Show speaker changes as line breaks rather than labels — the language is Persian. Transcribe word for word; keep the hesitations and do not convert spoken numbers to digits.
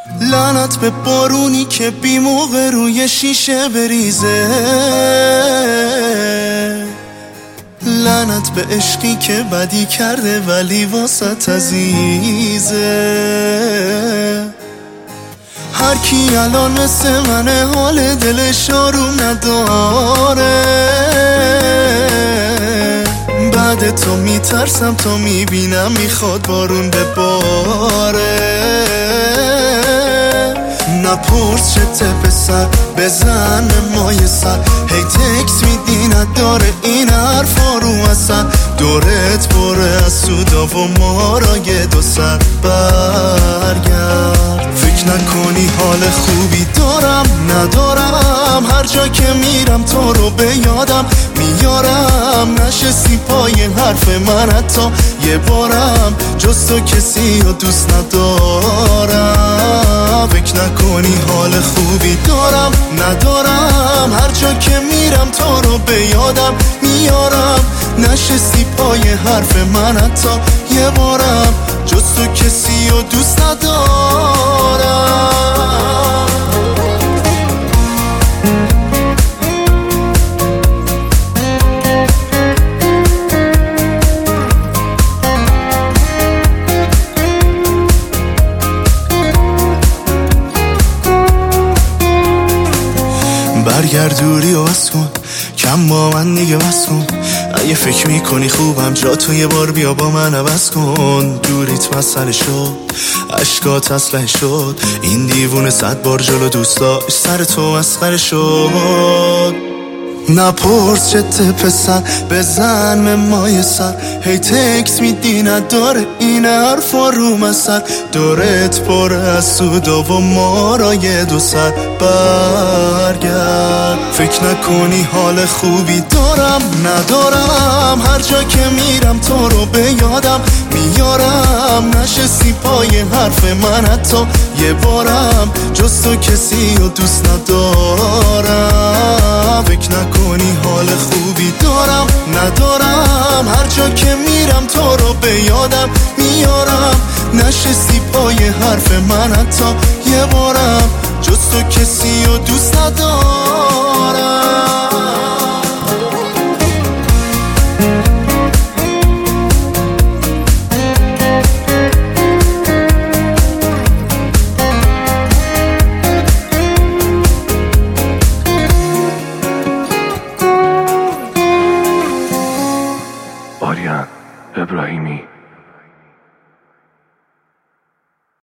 لعنت به بارونی که بی موقع روی شیشه بریزه، لعنت به عشقی که بدی کرده ولی واسط عزیزه. هر کی الان مثل منه حال دلش آروم نداره، بعد تو میترسم تا میبینم میخواد بارون بباره. نپرس چته پسر بزن مای سر، هی تکس میدی نداره این حرفا رو اثر، دورت بره از سودا و ما را یه دو سر برگرد. فکر نکنی حال خوبی دارم ندارم، هر جا که میرم تو رو به یادم میارم، نشستی پای حرف من حتی یه بارم، جز تو کسی رو دوست ندارم. فکر نکنی حال خوبی دارم ندارم، هر جا که میرم تو رو به یادم میارم، نشستی پای حرف من حتی یه بارم، جز تو کسی رو دوست ندارم. برگرد دوری و بس کن، کم با من دیگه بس کن، اگه فکر میکنی خوبم جا تو یه بار بیا با من عوض کن. دوریت مسئله شد، عشقات اسلحه شد، این دیوونه صد بار جلو دوست داشت سر تو مسخره شد. نپرس چته پسر بزن به مای سر، هی تکس میدی نداره این حرفا رو مسر، دورت پر از سودا و ما را یه دو سر برگرد. فکر نکنی حال خوبی دارم ندارم، هر جا که میرم تو رو به یادم میارم، نشستی پای حرف من حتی یه بارم، جز تو کسی رو دوست ندارم. فکر نکنی حال خوبی دارم ندارم، هر جا که میرم تو رو به یادم میارم، نشستی پای حرف من حتی یه بارم، جز تو کسی رو دوست ندارم.